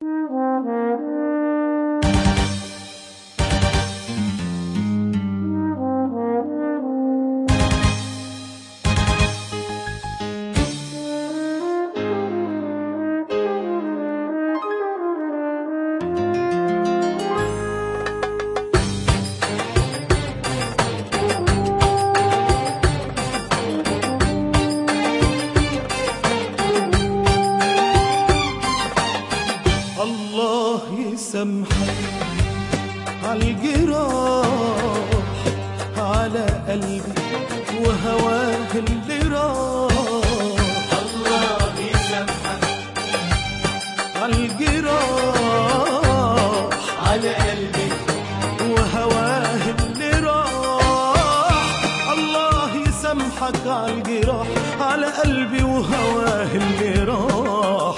الله يسامحك عالجراح، على قلبي وهواه اللي راح. الله يسامحك عالجراح، على قلبي وهواه اللي راح. الله يسامحك عالجراح، على قلبي وهواه اللي راح.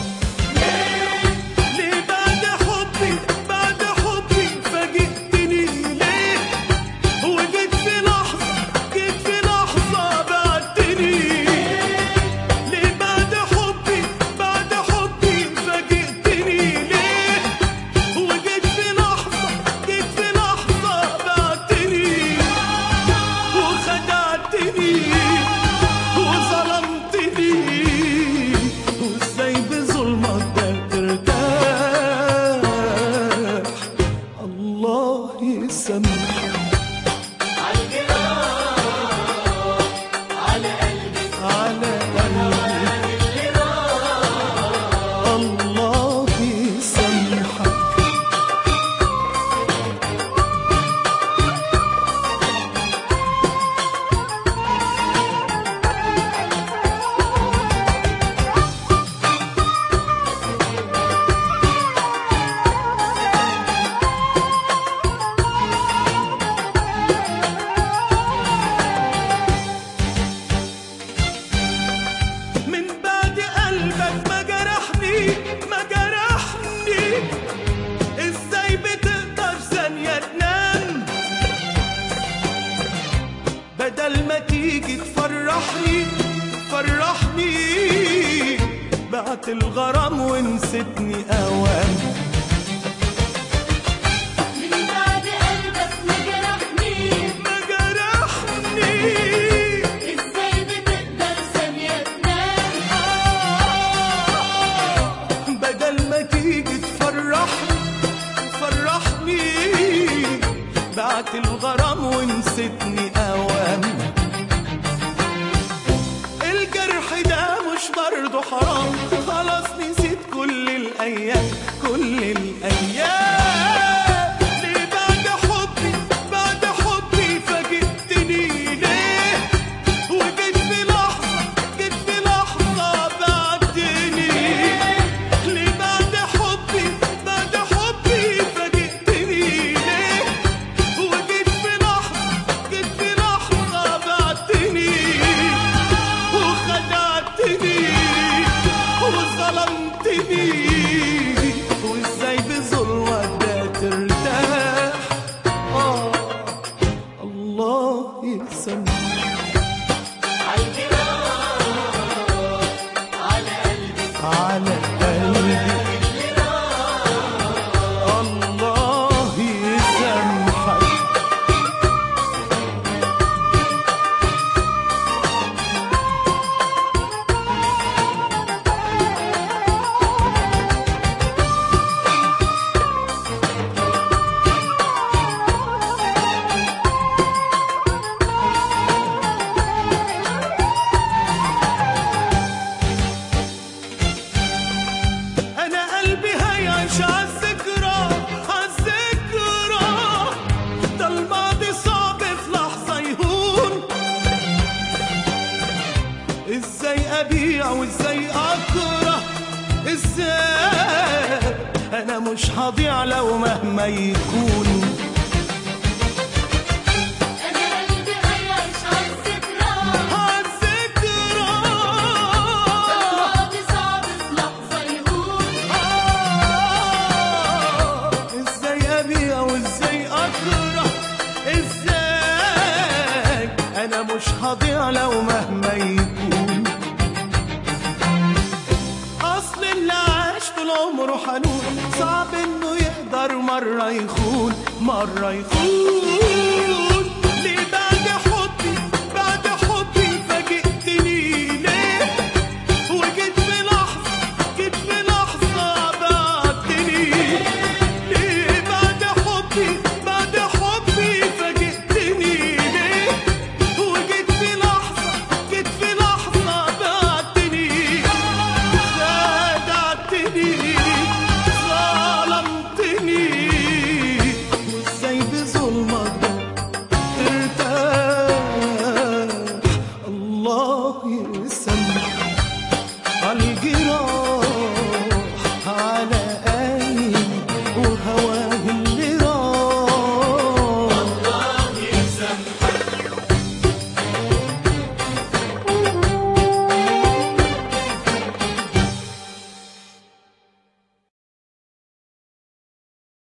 بدل ما تيجي تفرحني بعت الغرام ونسيتني اوام. من بعد قلبك ما جرحني ازاي بتقدر ثانية تنام. بدل ما تيجي تفرحني بعت الغرام ونسيتني اوام. الجرح ده مش برضه حرام، خلاص نسيت كل الايام ليه بعد حبي فاجئتني ليه؟ وجيت في لحظة بعدتني ليه؟ بعد حبي فاجئتني ليه؟ وجيت في لحظة بعدتني وخدعتني وظلمتني. وازاي بظلمك ده ترتاح؟ الله يسامحك على قلبي الله يسامحك. أنا قلبي هيعيش عالذكرى ده الماضي صعب في لحظة يهون. إزاي أبيع وإزاي أكره؟ إزاي أنا مش هضيع لو مهما يكون. أنا مش هضيع لو مهما يكون. أصل اللي عاش طول عمره عمره حنون، صعب انه يقدر مرة يخون، مرة يخون. ليه